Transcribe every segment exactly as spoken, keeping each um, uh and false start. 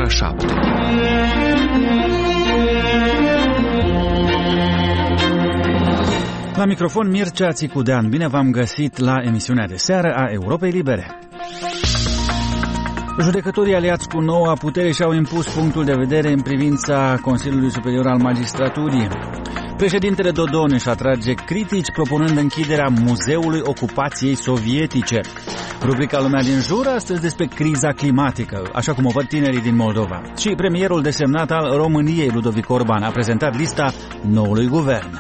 ora șapte. La microfon Mircea Țicudean. Bine v-am găsit la emisiunea de seară a Europei Libere. Judecătorii aliați cu noua putere și-au impus punctul de vedere în privința Consiliului Superior al Magistraturii. Președintele Dodon își atrage critici propunând închiderea Muzeului Ocupației Sovietice. Rubrica Lumea din Jur, astăzi despre criza climatică, așa cum o văd tinerii din Moldova. Și premierul desemnat al României, Ludovic Orban, a prezentat lista noului guvern.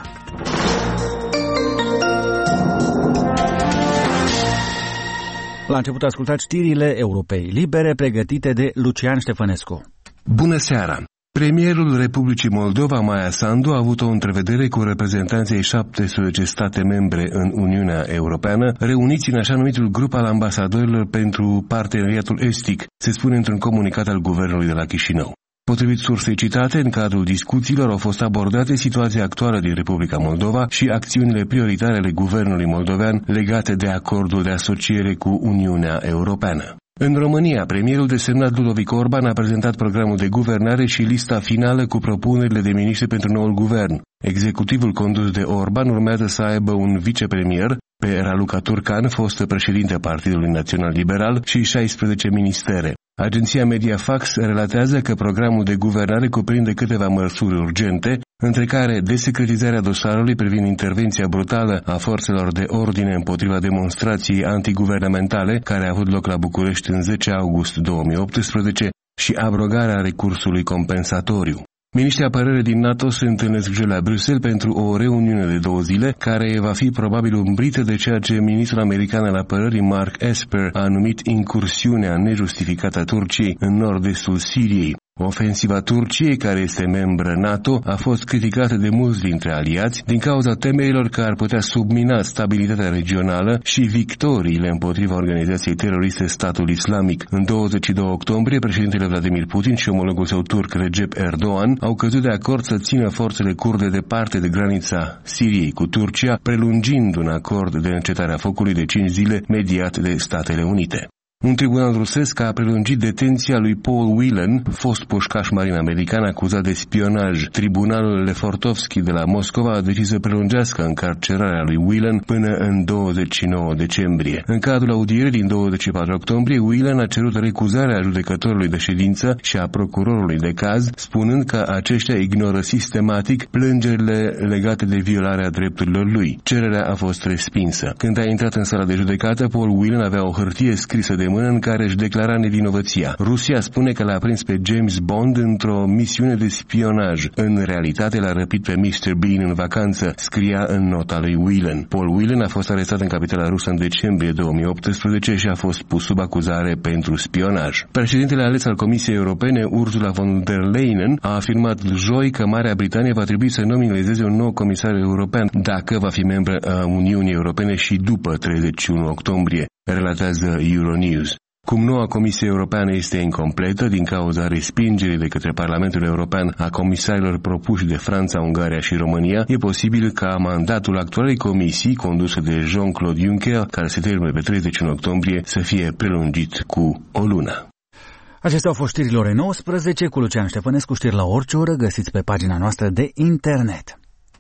La început ascultați știrile Europei Libere, pregătite de Lucian Ștefănescu. Bună seara! Premierul Republicii Moldova, Maia Sandu, a avut o întrevedere cu reprezentanții șaptesprezece state membre în Uniunea Europeană, reuniți în așa numitul grup al ambasadorilor pentru parteneriatul estic, se spune într-un comunicat al guvernului de la Chișinău. Potrivit sursei citate, în cadrul discuțiilor au fost abordate situația actuală din Republica Moldova și acțiunile prioritare ale guvernului moldovean legate de acordul de asociere cu Uniunea Europeană. În România, premierul desemnat Ludovic Orban a prezentat programul de guvernare și lista finală cu propunerile de miniștri pentru noul guvern. Executivul condus de Orban urmează să aibă un vicepremier, pe Raluca Turcan, fostă președinte Partidului Național Liberal, și șaisprezece ministere. Agenția Mediafax relatează că programul de guvernare cuprinde câteva măsuri urgente, între care desecretizarea dosarului privind intervenția brutală a forțelor de ordine împotriva demonstrației antiguvernamentale care a avut loc la București în zece august două mii optsprezece și abrogarea recursului compensatoriu. Miniștrii apărării din NATO se întâlnesc joi la Bruxelles pentru o reuniune de două zile, care va fi probabil umbrită de ceea ce ministrul american al apărării Mark Esper a numit incursiunea nejustificată a Turciei în nord-estul Siriei. Ofensiva Turciei, care este membră NATO, a fost criticată de mulți dintre aliați din cauza temerilor că ar putea submina stabilitatea regională și victoriile împotriva organizației teroriste Statul Islamic. În douăzeci și doi octombrie, președintele Vladimir Putin și omologul său turc Recep Erdogan au căzut de acord să țină forțele kurde departe de granița Siriei cu Turcia, prelungind un acord de încetare a focului de cinci zile mediat de Statele Unite. Un tribunal rusesc a prelungit detenția lui Paul Whelan, fost pușcaș marin american acuzat de spionaj. Tribunalul Lefortovski de la Moscova a decis să prelungească încarcerarea lui Whelan până în douăzeci și nouă decembrie. În cadrul audierii din douăzeci și patru octombrie, Whelan a cerut recuzarea judecătorului de ședință și a procurorului de caz, spunând că aceștia ignoră sistematic plângerile legate de violarea drepturilor lui. Cererea a fost respinsă. Când a intrat în sala de judecată, Paul Whelan avea o hârtie scrisă de mână în care își declara nevinovăția. Rusia spune că l-a prins pe James Bond într-o misiune de spionaj. În realitate l-a răpit pe mister Bean în vacanță, scria în nota lui Whelan. Paul Whelan a fost arestat în capitala rusă în decembrie două mii optsprezece și a fost pus sub acuzare pentru spionaj. Președintele ales al Comisiei Europene, Ursula von der Leyen, a afirmat joi că Marea Britanie va trebui să nominalizeze un nou comisar european dacă va fi membră a Uniunii Europene și după treizeci și unu octombrie, relatează Euronews. Cum noua Comisie Europeană este incompletă din cauza respingerii de către Parlamentul European a comisarilor propuși de Franța, Ungaria și România, e posibil ca mandatul actualei comisii, condusă de Jean-Claude Juncker, care se termină pe treizeci și unu octombrie, să fie prelungit cu o lună. Acestea au fost știrile ore nouăsprezece cu Lucian Ștefănescu, știri la orice oră, găsiți pe pagina noastră de internet.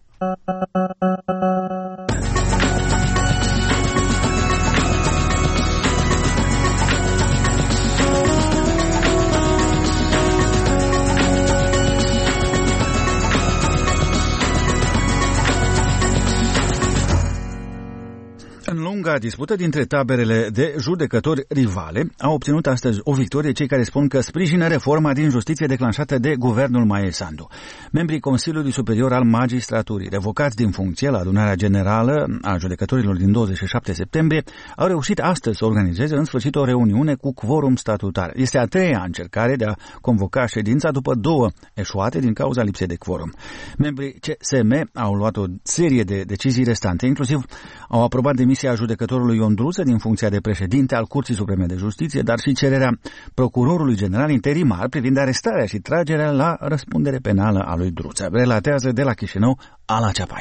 În lunga dispută dintre taberele de judecători rivale, au obținut astăzi o victorie cei care spun că sprijină reforma din justiție declanșată de guvernul Maia Sandu. Membrii Consiliului Superior al Magistraturii, revocați din funcție la adunarea generală a judecătorilor din douăzeci și șapte septembrie, au reușit astăzi să organizeze în sfârșit o reuniune cu quorum statutar. Este a treia încercare de a convoca ședința după două eșuate din cauza lipsei de quorum. Membrii C S M au luat o serie de decizii restante, inclusiv au aprobat demisia judecătorului Ion Druță din funcția de președinte al Curții Supreme de Justiție, dar și cererea procurorului general interimar privind arestarea și tragerea la răspundere penală a lui Druță. Relatează de la Chișinău Ala Ceapai.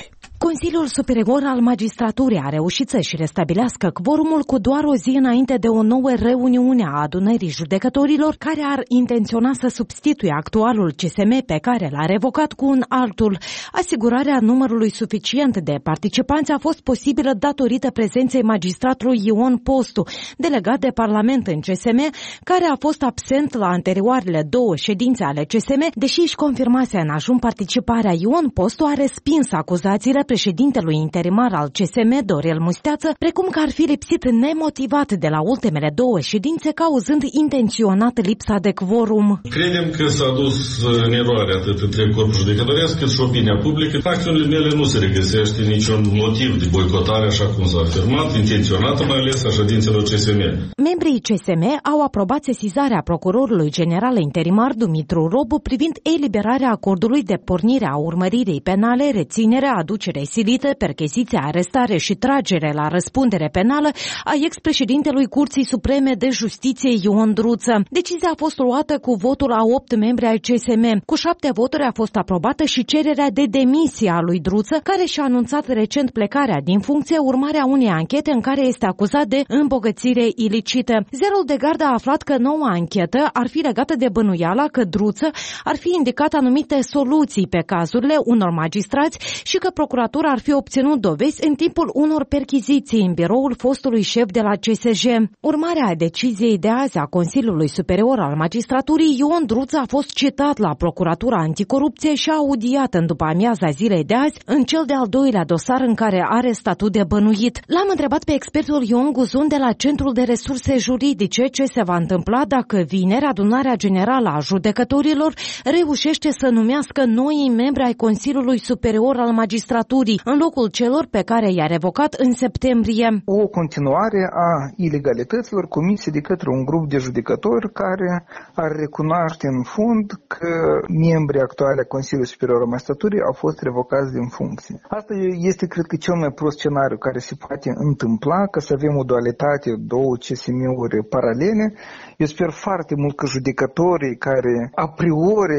Consiliul Superior al Magistraturii a reușit să-și restabilească quorumul cu doar o zi înainte de o nouă reuniune a adunării judecătorilor care ar intenționa să substituie actualul C S M pe care l-a revocat cu un altul. Asigurarea numărului suficient de participanți a fost posibilă datorită prezenței magistratului Ion Postu, delegat de Parlament în C S M, care a fost absent la anterioarele două ședințe ale C S M, deși își confirmase în ajun participarea. Ion Postu a respins acuzațiile președintelui interimar al C S M, Dorel Musteață, precum că ar fi lipsit nemotivat de la ultimele două ședințe, cauzând intenționat lipsa de quorum. Credem că s-a dus în eroare atât întreg corpul judecătoresc cât și opinia publică. Acțiunile mele nu se regăsește niciun motiv de boicotare, așa cum s-a afirmat, intenționată mai ales a ședințelor C S M. Membrii C S M au aprobat sesizarea procurorului general interimar Dumitru Robu privind eliberarea acordului de pornire a urmăririi penale, reținere, aducere silită, percheziție, arestare și tragere la răspundere penală a ex-președintelui Curții Supreme de Justiție Ion Druță. Decizia a fost luată cu votul a opt membri ai C S M. Cu șapte voturi a fost aprobată și cererea de demisie a lui Druță, care și-a anunțat recent plecarea din funcție urmarea unei anchete în care este acuzat de îmbogățire ilicită. Zerul de gardă a aflat că noua anchetă ar fi legată de bănuiala că Druță ar fi indicat anumite soluții pe cazurile unor magistrați și că procuratura ar fi obținut dovezi în timpul unor perchiziții în biroul fostului șef de la C S J. Urmarea deciziei de azi a Consiliului Superior al Magistraturii, Ion Druță a fost citat la Procuratura Anticorupție și audiat în după amiaza zilei de azi în cel de-al doilea dosar în care are statut de bănuit. L-am întrebat pe expertul Ion Guzun de la Centrul de Resurse Juridice ce se va întâmpla dacă vineri adunarea generală a judecătorilor reușește să numească noii membri ai Consiliului Superior al Magistraturii în locul celor pe care i-a revocat în septembrie. O continuare a ilegalităților comise de către un grup de judecători care ar recunoaște în fond că membrii actuali ai Consiliului Superior al Magistraturii au fost revocați din funcție. Asta este, cred că, cel mai prost scenariu care se poate întâmpla, că să avem o dualitate, două C S M-uri paralele. Eu sper foarte mult că judecătorii care a priori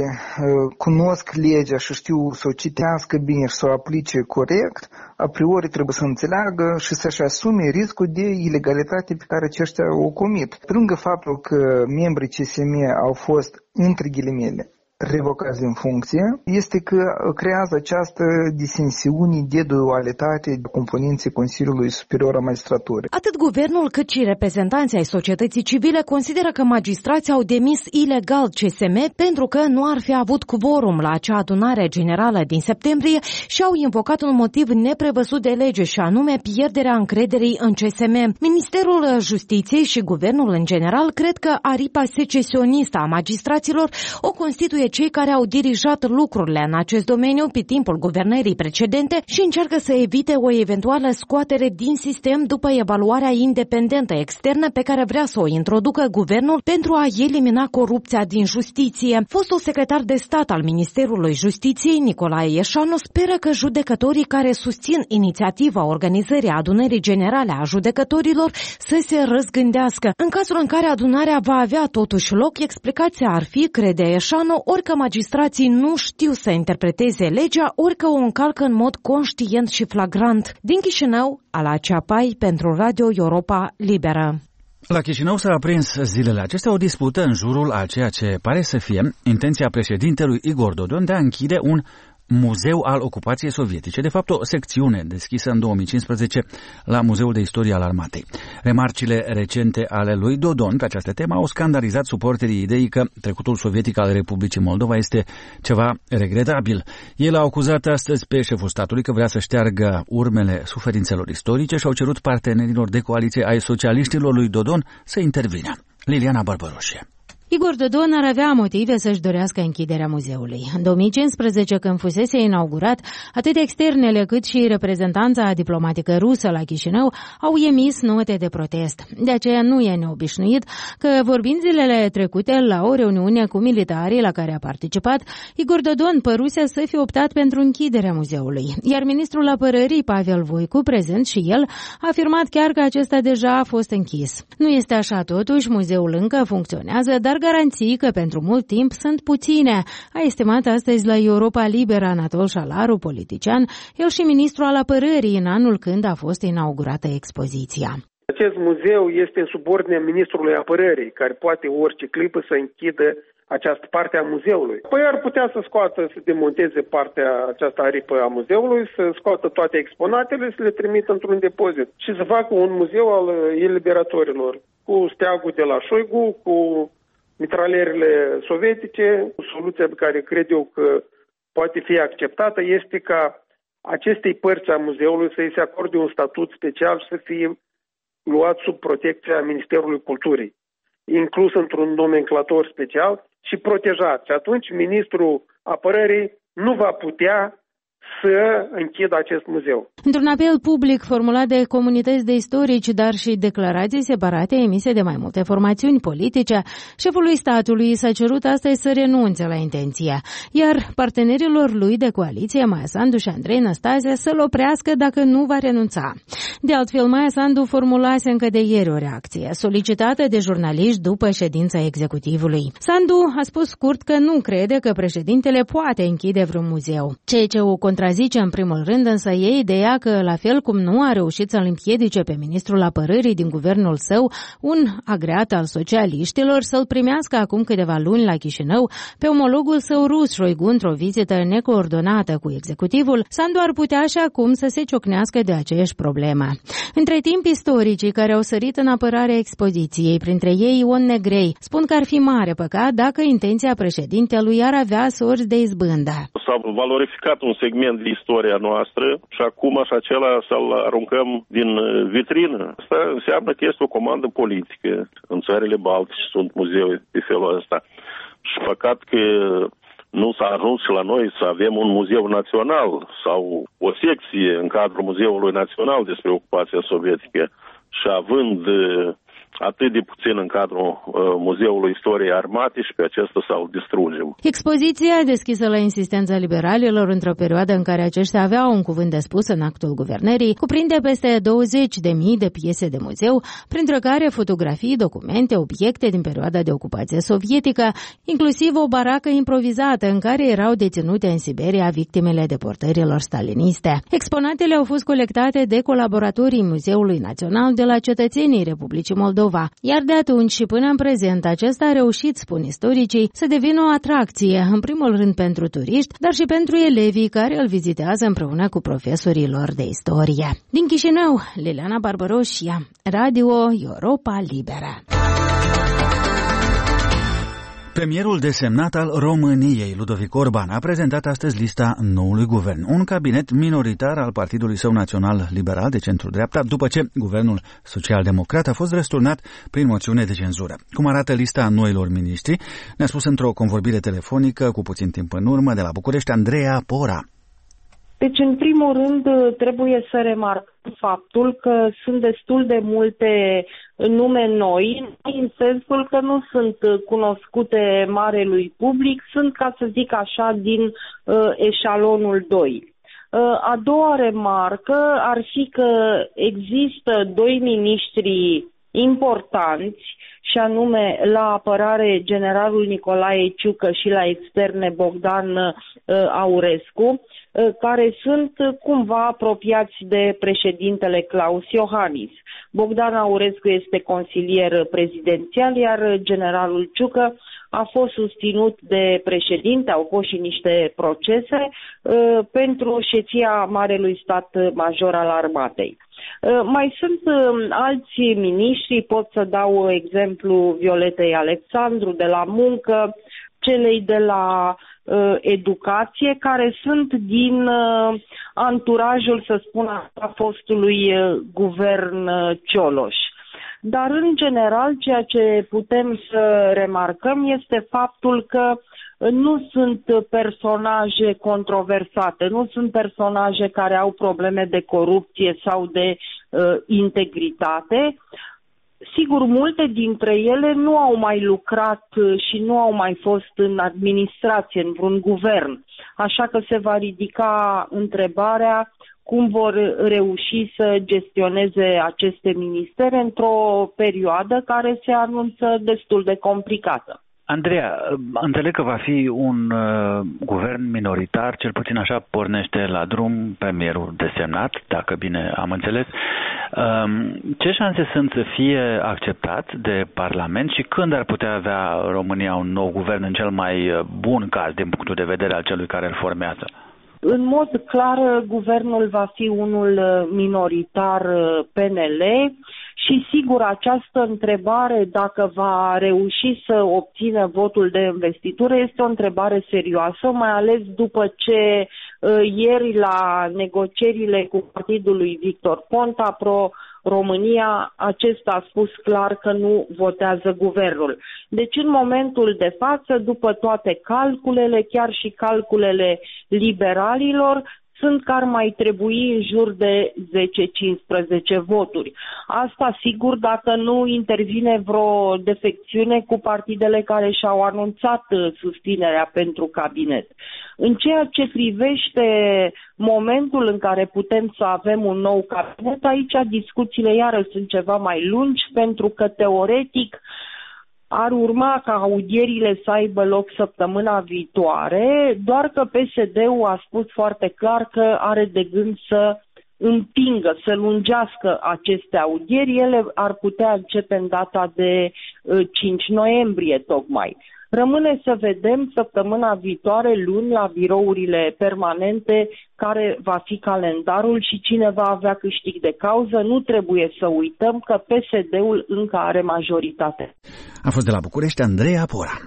cunosc legea și știu să o citească bine și să o aplice corect, a priori trebuie să înțeleagă și să-și asume riscul de ilegalitate pe care aceștia o comit. Pe lângă faptul că membrii C S M au fost, între ghilimele, revocați din funcție, este că creează această disensiune de dualitate de componențe Consiliului Superior al Magistraturii. Atât guvernul cât și reprezentanții ai societății civile consideră că magistrații au demis ilegal C S M pentru că nu ar fi avut quorum la acea adunare generală din septembrie și au invocat un motiv neprevăzut de lege și anume pierderea încrederii în C S M. Ministerul Justiției și guvernul în general cred că aripa secesionistă a magistraților o constituie cei care au dirijat lucrurile în acest domeniu pe timpul guvernării precedente și încearcă să evite o eventuală scoatere din sistem după evaluarea independentă externă pe care vrea să o introducă guvernul pentru a elimina corupția din justiție. Fostul secretar de stat al Ministerului Justiției, Nicolae Ieșanu, speră că judecătorii care susțin inițiativa organizării adunării generale a judecătorilor să se răzgândească. În cazul în care adunarea va avea totuși loc, explicația ar fi, crede Ieșanu, ori că magistrații nu știu să interpreteze legea, ori că o încalcă în mod conștient și flagrant. Din Chișinău, Ala Ceapai pentru Radio Europa Liberă. La Chișinău s-a aprins zilele acestea o dispută în jurul a ceea ce pare să fie intenția președintelui Igor Dodon de a închide un Muzeu al Ocupației Sovietice, de fapt o secțiune deschisă în două mii cincisprezece la Muzeul de Istorie al Armatei. Remarcile recente ale lui Dodon pe această temă au scandalizat suporterii ideii că trecutul sovietic al Republicii Moldova este ceva regretabil. El a acuzat astăzi pe șeful statului că vrea să șteargă urmele suferințelor istorice și au cerut partenerilor de coaliție ai socialiștilor lui Dodon să intervină. Liliana Barbăroșie. Igor Dodon ar avea motive să-și dorească închiderea muzeului. În două mii cincisprezece, când fusese inaugurat, atât externele cât și reprezentanța diplomatică rusă la Chișinău au emis note de protest. De aceea nu e neobișnuit că, vorbind zilele trecute la o reuniune cu militarii la care a participat, Igor Dodon păruse să fi optat pentru închiderea muzeului. Iar ministrul apărării, Pavel Voicu, prezent și el, a afirmat chiar că acesta deja a fost închis. Nu este așa totuși, muzeul încă funcționează, dar garanții că pentru mult timp sunt puține, a estimat astăzi la Europa Liberă Anatol Șalaru, politician, el și ministru al apărării în anul când a fost inaugurată expoziția. Acest muzeu este în subordinea ministrului apărării, care poate orice clipă să închidă această parte a muzeului. Păi ar putea să scoată, să demonteze partea aceasta aripă a muzeului, să scoată toate exponatele, să le trimită într-un depozit și să facă un muzeu al eliberatorilor, cu steagul de la Șoigu, cu mitralierele sovietice. Soluția pe care cred eu că poate fi acceptată este ca acestei părți a muzeului să îi se acorde un statut special și să fie luat sub protecția Ministerului Culturii, inclus într-un nomenclator special și protejat. Și atunci ministrul apărării nu va putea să închidă acest muzeu. Într-un apel public formulat de comunități de istorici, dar și declarații separate emise de mai multe formațiuni politice, șefului statului s-a cerut astăzi să renunțe la intenția, iar partenerilor lui de coaliție, Maia Sandu și Andrei Năstase, să-l oprească dacă nu va renunța. De altfel, Maia Sandu formulase încă de ieri o reacție, solicitată de jurnaliști după ședința executivului. Sandu a spus scurt că nu crede că președintele poate închide vreun muzeu, ceea ce o contrazice în primul rând, însă e ideea că, la fel cum nu a reușit să-l împiedice pe ministrul apărării din guvernul său, un agreat al socialiștilor, să-l primească acum câteva luni la Chișinău pe omologul său rus, Șoigu, într-o vizită necoordonată cu executivul, Sandu ar putea și acum să se ciocnească de aceeași problemă. Între timp, istoricii care au sărit în apărarea expoziției, printre ei Ion Negrei, spun că ar fi mare păcat dacă intenția președintelui ar avea sorți de izbândă. S-a valorificat un segment de istoria noastră și acum așa acela să-l aruncăm din vitrină. Asta înseamnă că este o comandă politică. În țările baltice sunt muzeuri de felul ăsta. Și păcat că nu s-a ajuns și la noi să avem un muzeu național sau o secție în cadrul Muzeului Național despre ocupația sovietică și având atât de puțin în cadrul uh, Muzeului Istoriei Armate și pe acesta să-l distrugem. Expoziția, deschisă la insistența liberalilor într-o perioadă în care aceștia aveau un cuvânt de spus în actul guvernării, cuprinde peste douăzeci de mii de piese de muzeu, printre care fotografii, documente, obiecte din perioada de ocupație sovietică, inclusiv o baracă improvizată în care erau deținute în Siberia victimele deportărilor staliniste. Exponatele au fost colectate de colaboratorii Muzeului Național de la cetățenii Republicii Moldova. Iar de atunci și până în prezent, acesta a reușit, spun istoricii, să devină o atracție, în primul rând pentru turiști, dar și pentru elevii care îl vizitează împreună cu profesorii lor de istorie. Din Chișinău, Liliana Barbaroșia, Radio Europa Liberă. Premierul desemnat al României, Ludovic Orban, a prezentat astăzi lista noului guvern, un cabinet minoritar al partidului său național liberal de centru-dreapta, după ce guvernul social-democrat a fost răsturnat prin moțiune de cenzură. Cum arată lista noilor miniștri, ne-a spus într-o convorbire telefonică cu puțin timp în urmă de la București Andreea Pora. Deci, în primul rând, trebuie să remarcăm faptul că sunt destul de multe nume noi, în sensul că nu sunt cunoscute marelui public, sunt, ca să zic așa, din uh, eșalonul doi. Uh, a doua remarcă ar fi că există doi miniștri importanți, și anume la apărare generalul Nicolae Ciucă și la externe Bogdan uh, Aurescu, uh, care sunt cumva apropiați de președintele Klaus Iohannis. Bogdan Aurescu este consilier prezidențial, iar generalul Ciucă a fost susținut de președinte, au fost și niște procese uh, pentru șefia Marelui Stat Major al Armatei. Uh, mai sunt uh, alți miniștri, pot să dau exemplu Violetei Alexandru de la Muncă, celei de la uh, Educație, care sunt din uh, anturajul, să spun așa, fostului uh, guvern uh, Cioloș. Dar, în general, ceea ce putem să remarcăm este faptul că nu sunt personaje controversate, nu sunt personaje care au probleme de corupție sau de uh, integritate. Sigur, multe dintre ele nu au mai lucrat și nu au mai fost în administrație, în vreun guvern. Așa că se va ridica întrebarea cum vor reuși să gestioneze aceste ministere într-o perioadă care se anunță destul de complicată. Andreea, înțeleg că va fi un uh, guvern minoritar, cel puțin așa pornește la drum premierul desemnat, dacă bine am înțeles. Um, ce șanse sunt să fie acceptat de Parlament și când ar putea avea România un nou guvern în cel mai bun caz din punctul de vedere al celui care îl formează? În mod clar, guvernul va fi unul minoritar P N L și sigur această întrebare, dacă va reuși să obțină votul de investitură, este o întrebare serioasă, mai ales după ce ieri la negocierile cu partidul lui Victor Ponta, Pro România, acesta a spus clar că nu votează guvernul. Deci în momentul de față, după toate calculele, chiar și calculele liberalilor, sunt că ar mai trebui în jur de zece cincisprezece voturi. Asta sigur dacă nu intervine vreo defecțiune cu partidele care și-au anunțat susținerea pentru cabinet. În ceea ce privește momentul în care putem să avem un nou cabinet, aici discuțiile iarăși sunt ceva mai lungi, pentru că teoretic ar urma ca audierile să aibă loc săptămâna viitoare, doar că P S D-ul a spus foarte clar că are de gând să împingă, să lungească aceste audieri. Ele ar putea începe în data de cinci noiembrie tocmai. Rămâne să vedem săptămâna viitoare, luni, la birourile permanente, care va fi calendarul și cine va avea câștig de cauză. Nu trebuie să uităm că P S D-ul încă are majoritate. A fost de la București Andreea Pora.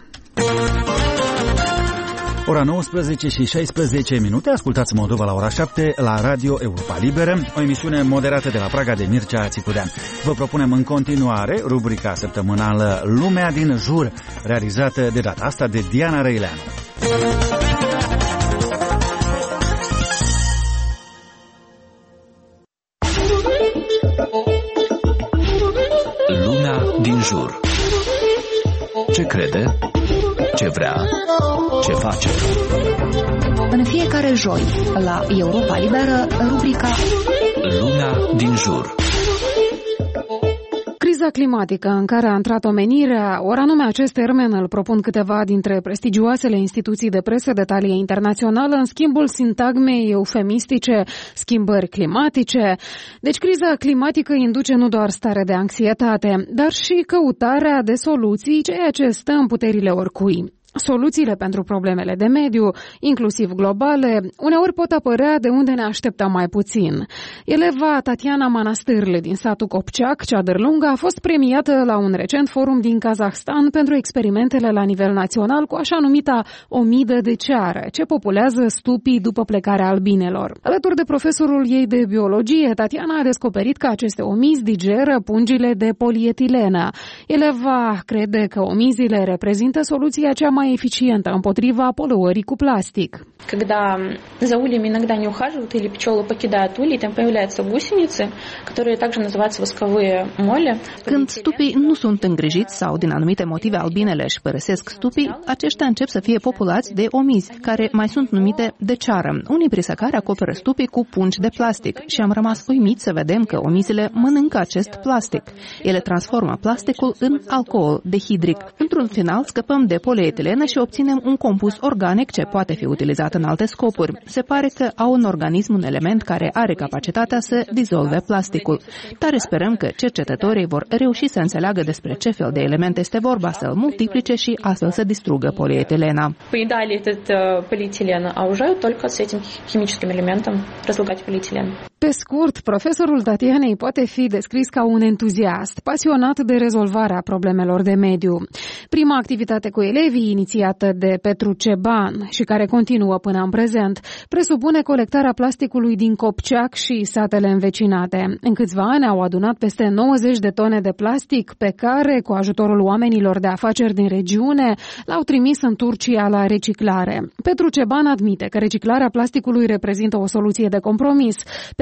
Ora nouăsprezece și șaisprezece minute, ascultați Moldova la ora șapte la Radio Europa Liberă, o emisiune moderată de la Praga de Mircea Țicudean. Vă propunem în continuare rubrica săptămânală Lumea din jur, realizată de data asta de Diana Răileanu. Lumea din jur. Ce crede? Ce vrea? Ce face? În fiecare joi, la Europa Liberă, rubrica Lumea din jur. Criza climatică în care a intrat omenirea, ori anume acest termen îl propun câteva dintre prestigioasele instituții de presă de talie internațională în schimbul sintagmei eufemistice schimbări climatice. Deci criza climatică induce nu doar stare de anxietate, dar și căutarea de soluții, ceea ce stă în puterile oricui. Soluțiile pentru problemele de mediu, inclusiv globale, uneori pot apărea de unde ne așteptăm mai puțin. Eleva Tatiana Manastârle din satul Copceac, Ceadărlunga, a fost premiată la un recent forum din Kazahstan pentru experimentele la nivel național cu așa numita omidă de ceară, ce populează stupii după plecarea albinelor. Alături de profesorul ei de biologie, Tatiana a descoperit că aceste omizi digeră pungile de polietilenă. Eleva crede că omizile reprezintă soluția cea mai eficientă împotriva poluării cu plastic. Когда за ульями иногда не ухаживают или пчелы покидают ульи, там появляются гусеницы, которые также называются восковые моли. Când stupii nu sunt îngrijiți sau din anumite motive albinele își părăsesc stupii, aceștia încep să fie populați de omizi, care mai sunt numite de ceară. Unii prisăcari acoperă stupii cu pungi de plastic și am rămas uimiți să vedem că omizile mănâncă acest plastic. Ele transformă plasticul în alcool dehidric. Într-un final scăpăm de polietilenă și obținem un compus organic ce poate fi utilizat în alte scopuri. Se pare că au în organism un element care are capacitatea să dizolve plasticul. Tare sperăm că cercetătorii vor reuși să înțeleagă despre ce fel de element este vorba, să-l multiplice și astfel să distrugă polietilena. Поедали этот полиэтилен, а уже только с этим химическим элементом разлагать полиэтилен. Pe scurt, profesorul Tatianei poate fi descris ca un entuziast, pasionat de rezolvarea problemelor de mediu. Prima activitate cu elevii, inițiată de Petru Ceban și care continuă până în prezent, presupune colectarea plasticului din Copceac și satele învecinate. În câțiva ani au adunat peste nouăzeci de tone de plastic pe care, cu ajutorul oamenilor de afaceri din regiune, l-au trimis în Turcia la reciclare. Petru Ceban admite că reciclarea plasticului reprezintă o soluție de compromis, pe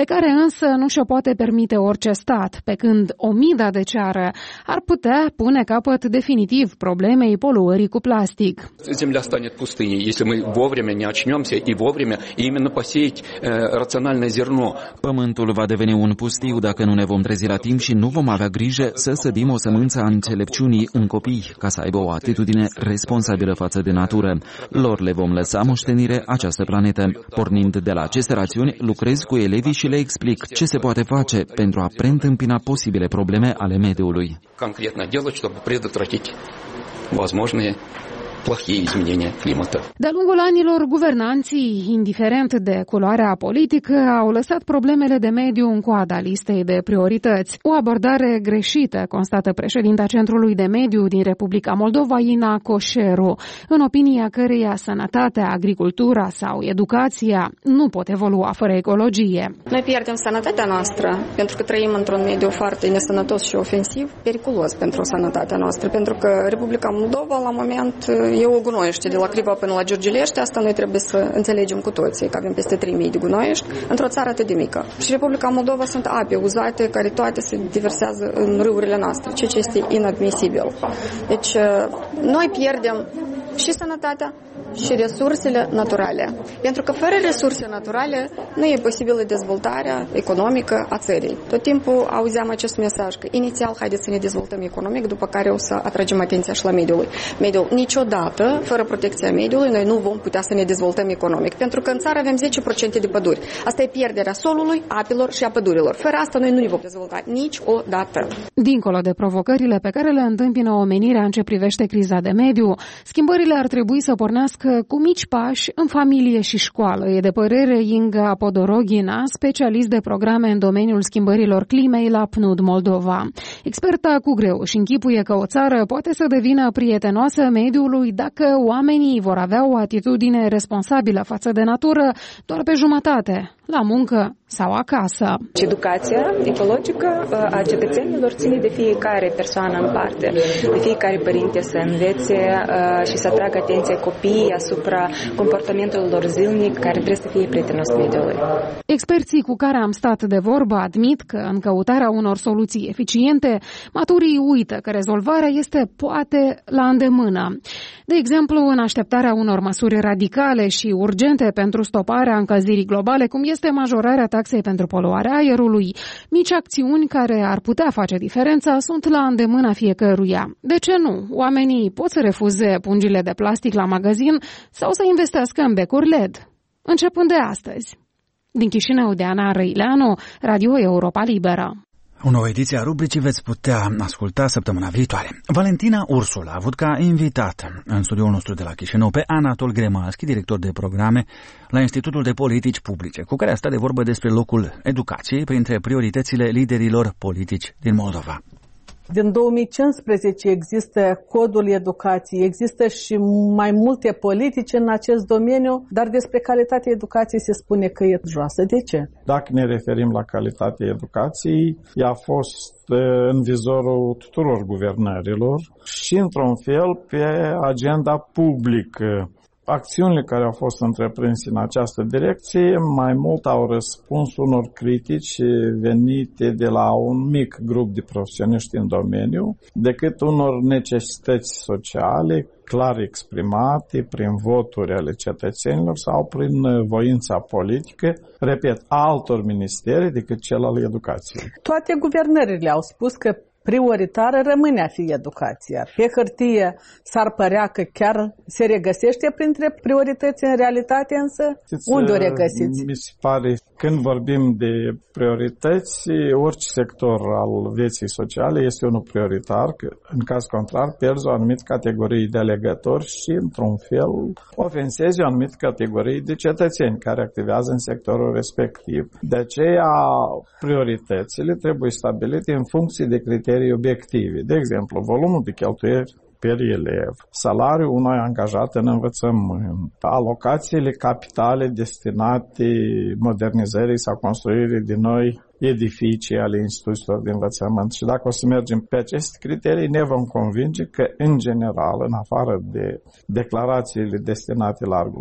care însă nu și-o poate permite orice stat, pe când omida de ceară ar putea pune capăt definitiv problemei poluării cu plastic. Земля станет пустыней, если мы вовремя не очнемся и вовремя именно посеять рациональное зерно. Pământul va deveni un pustiu dacă nu ne vom trezi la timp și nu vom avea grijă să sădim o sămânță a înțelepciunii în copii, ca să aibă o atitudine responsabilă față de natură. Lor le vom lăsa moștenire această planetă. Pornind de la aceste rațiuni, lucrez cu elevii și le explic ce se poate face pentru a preîntâmpina posibile probleme ale mediului. Concretно делать, чтобы предотвратить возможные плохие изменения климата. De-a lungul anilor, guvernanții, indiferent de culoarea politică, au lăsat problemele de mediu în coada listei de priorități. O abordare greșită, constată președinta Centrului de Mediu din Republica Moldova, Ina Coșeru, în opinia căreia sănătatea, agricultura sau educația nu pot evolua fără ecologie. Noi pierdem sănătatea noastră pentru că trăim într-un mediu foarte nesănătos și ofensiv, periculos pentru sănătatea noastră, pentru că Republica Moldova, la moment, e o gunoiește de la Criva până la Giurgilești. Asta noi trebuie să înțelegem cu toții, că avem peste trei mii de gunoiești într-o țară atât de mică. Și Republica Moldova sunt ape uzate care toate se diversează în râurile noastre, ceea ce este inadmisibil. Deci noi pierdem și sănătatea și resursele naturale. Pentru că fără resurse naturale nu e posibilă dezvoltarea economică a țării. Tot timpul auzeam acest mesaj că inițial haideți să ne dezvoltăm economic, după care o să atragem atenția și la mediul. Mediul niciodată, fără protecția mediului, noi nu vom putea să ne dezvoltăm economic. Pentru că în țară avem zece la sută de păduri. Asta e pierderea solului, apelor și a pădurilor. Fără asta noi nu ne vom dezvolta niciodată. Dincolo de provocările pe care le întâmpină omenirea în ce privește criza de mediu, schimbările ar trebui să pornească cu mici pași în familie și școală. E de părere Inga Podoroghina, specialist de programe în domeniul schimbărilor climei la P N U D Moldova. Experta cu greu își închipuie că o țară poate să devină prietenoasă mediului dacă oamenii vor avea o atitudine responsabilă față de natură doar pe jumătate, la muncă sau acasă. Educația ecologică a cetățenilor ține de fiecare persoană în parte, de fiecare părinte să învețe și să atragă atenția copiii asupra comportamentului lor zilnic, care trebuie să fie prietenos mediului. Experții cu care am stat de vorbă admit că în căutarea unor soluții eficiente, maturii uită că rezolvarea este poate la îndemână. De exemplu, în așteptarea unor măsuri radicale și urgente pentru stoparea încălzirii globale, cum este majorarea taxei pentru poluarea aerului, mici acțiuni care ar putea face diferența sunt la îndemâna fiecăruia. De ce nu? Oamenii pot să refuze pungile de plastic la magazin sau să investească în becuri L E D. Începând de astăzi. Din Chișinău, de Ana Răileanu, Radio Europa Liberă. O nouă ediție a rubricii veți putea asculta săptămâna viitoare. Valentina Ursula a avut ca invitat în studioul nostru de la Chișinău pe Anatol Gremalski, director de programe la Institutul de Politici Publice, cu care a stat de vorbă despre locul educației printre prioritățile liderilor politici din Moldova. Din două mii cincisprezece există codul educației, există și mai multe politici în acest domeniu, dar despre calitatea educației se spune că e joasă. De ce? Dacă ne referim la calitatea educației, ea a fost în vizorul tuturor guvernărilor și, într-un fel, pe agenda publică. Acțiunile care au fost întreprinse în această direcție mai mult au răspuns unor critici venite de la un mic grup de profesioniști în domeniu, decât unor necesități sociale clar exprimate prin voturi ale cetățenilor sau prin voința politică, repet, altor ministere decât cel al educației. Toate guvernările au spus că prioritară rămâne a fi educația. Pe hârtie s-ar părea că chiar se regăsește printre priorități, în realitate însă unde o regăsiți? Mi se pare, când vorbim de priorități, orice sector al vieții sociale este unul prioritar, că în caz contrar pierzi o anumită categorie de alegători și, într-un fel, ofensezi o anumită categorie de cetățeni care activează în sectorul respectiv. De aceea, prioritățile trebuie stabilite în funcție de criterii obiective. De exemplu, volumul de cheltuieli per elev, salariul unui angajat în învățământ, alocațiile capitale destinate modernizării sau construirii de noi edificii ale instituțiilor de învățământ. Și dacă o să mergem pe aceste criterii, ne vom convinge că, în general, în afară de declarațiile destinate largului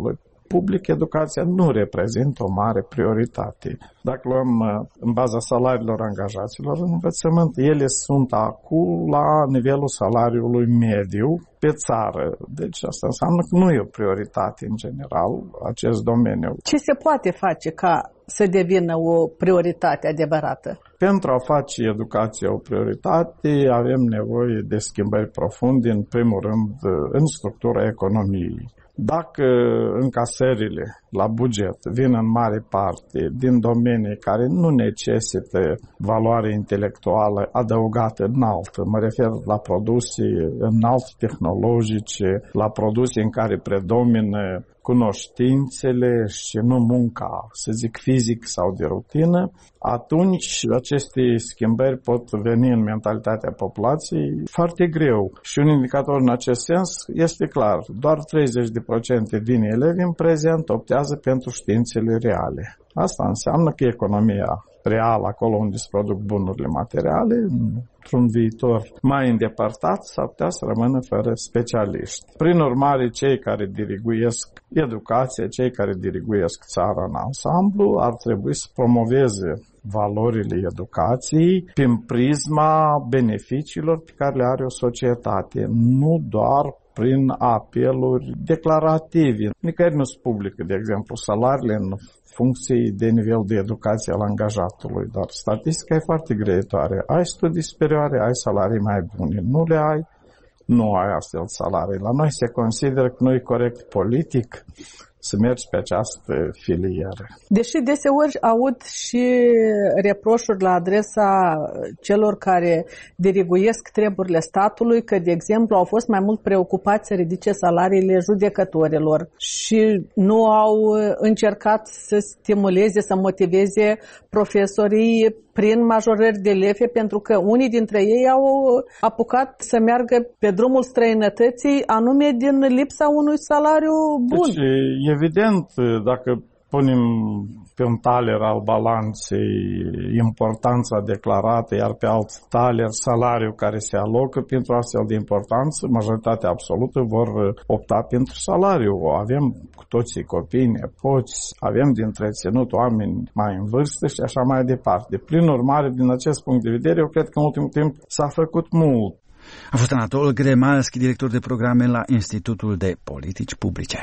public, educația nu reprezintă o mare prioritate. Dacă luăm în baza salariilor angajaților în învățământ, ele sunt acum la nivelul salariului mediu pe țară. Deci asta înseamnă că nu e o prioritate în general acest domeniu. Ce se poate face ca să devină o prioritate adevărată? Pentru a face educația o prioritate, avem nevoie de schimbări profunde, în primul rând, în structura economiei. Dacă încasările la buget vin în mare parte din domenii care nu necesită valoare intelectuală adăugată înaltă, mă refer la produse înalt tehnologice, la produse în care predomină cunoștințele și nu munca, să zic, fizic sau de rutină, atunci aceste schimbări pot veni în mentalitatea populației foarte greu. Și un indicator în acest sens este clar, doar treizeci la sută din elevi în prezent optează pentru științele reale. Asta înseamnă că economia reală, acolo unde se produc bunurile materiale, într-un viitor mai îndepărtat, s-ar putea să rămână fără specialiști. Prin urmare, cei care diriguiesc educația, cei care diriguiesc țara în ansamblu, ar trebui să promoveze valorile educației prin prisma beneficiilor pe care le are o societate, nu doar prin apeluri declarative. Nicăieri nu se publică, de exemplu, salariile în funcție de nivel de educație al angajatului, dar statistica e foarte greitoare. Ai studii superioare, ai salarii mai bune. Nu le ai, nu ai astfel salarii. La noi se consideră că nu e corect politic să mergi pe această filieră. Deși deseori aud și reproșuri la adresa celor care diriguiesc treburile statului, că, de exemplu, au fost mai mult preocupați să ridice salariile judecătorilor și nu au încercat să stimuleze, să motiveze profesorii prin majorări de elevi, pentru că unii dintre ei au apucat să meargă pe drumul străinătății, anume din lipsa unui salariu bun. Deci, evident, dacă punem pe un taler al balanței importanța declarată, iar pe alt taler salariul care se alocă pentru astfel de importanță, majoritatea absolută vor opta pentru salariu. Avem cu toții copii, nepoți, avem de întreținut oameni mai în vârstă și așa mai departe. Prin urmare, din acest punct de vedere, eu cred că în ultimul timp s-a făcut mult. A fost Anatol Gremalski, director de programe la Institutul de Politici Publice.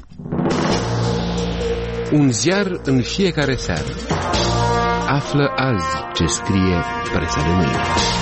Un ziar în fiecare seară. Află azi ce scrie presa de mâine.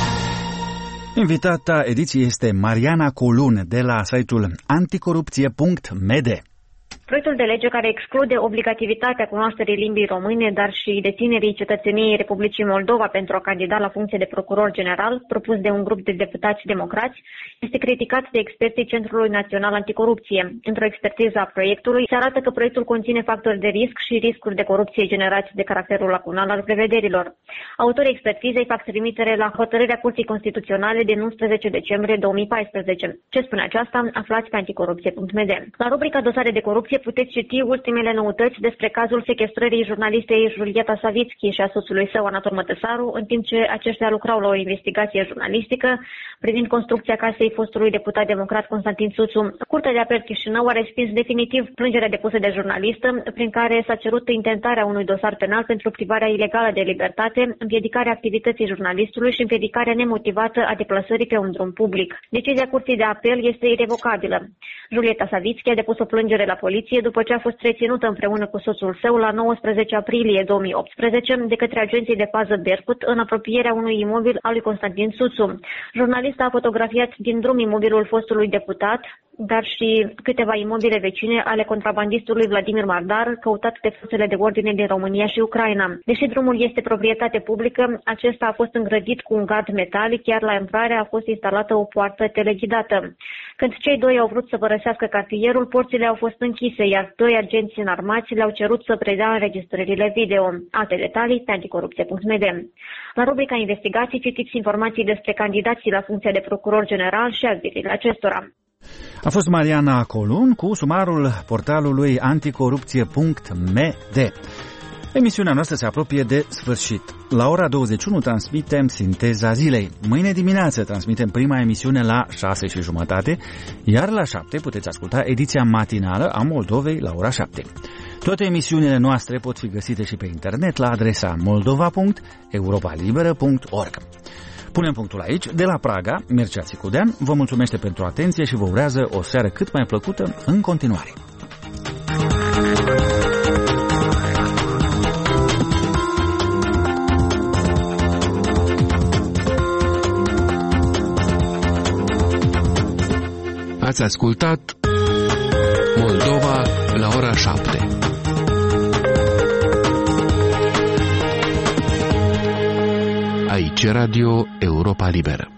Invitata ediției este Mariana Colun de la site-ul anticorupție punct m d. Proiectul de lege care exclude obligativitatea cunoașterii limbii române, dar și deținerii cetățeniei Republicii Moldova pentru a candida la funcție de procuror general, propus de un grup de deputați democrați, este criticat de experții Centrului Național Anticorupție. Într-o expertiză a proiectului, se arată că proiectul conține factori de risc și riscuri de corupție generați de caracterul lacunal al prevederilor. Autorii expertizei fac trimitere la hotărârea Curții Constituționale din unsprezece decembrie două mii paisprezece. Ce spune aceasta? Aflați pe anticorupție punct m d. La rubrica Dosare de corupție puteți citi ultimele noutăți despre cazul sechestrării jurnalistei Julieta Savitski și a soțului său Anatol Mătăsaru, în timp ce aceștia lucrau la o investigație jurnalistică privind construcția casei fostului deputat democrat Constantin Suțu. Curtea de apel Chișinău a respins definitiv plângerea depusă de jurnalistă, prin care s-a cerut intentarea unui dosar penal pentru privarea ilegală de libertate, împiedicarea activității jurnalistului și împiedicarea nemotivată a deplasării pe un drum public. Decizia Curții de apel este irevocabilă. Julieta Savitski a depus o plângere la poliție după ce a fost reținută împreună cu soțul său la nouăsprezece aprilie două mii optsprezece de către agenții de pază Berkut în apropierea unui imobil al lui Constantin Suțu. Jurnalista a fotografiat din drum imobilul fostului deputat, dar și câteva imobile vecine ale contrabandistului Vladimir Mardar, căutat de forțele de ordine din România și Ucraina. Deși drumul este proprietate publică, acesta a fost îngrădit cu un gard metalic, iar la intrare a fost instalată o poartă teleghidată. Când cei doi au vrut să părăsească cartierul, porțile au fost închise, iar doi agenți înarmați le-au cerut să predea înregistrările video. Alte detalii pe anticorupție punct m d. La rubrica investigații citiți informații despre candidații la funcția de procuror general și aviziile acestora. A fost Mariana Colun cu sumarul portalului anticorupție punct m d. Emisiunea noastră se apropie de sfârșit. La ora douăzeci și unu transmitem Sinteza Zilei. Mâine dimineață transmitem prima emisiune la șase și jumătate, iar la șapte puteți asculta ediția matinală a Moldovei la ora șapte. Toate emisiunile noastre pot fi găsite și pe internet la adresa moldova punct europa liberă punct org. Punem punctul aici. De la Praga, Mircea Țicudean vă mulțumește pentru atenție și vă urează o seară cât mai plăcută în continuare. Ați ascultat Moldova la ora șapte. Aici Radio Europa Liberă.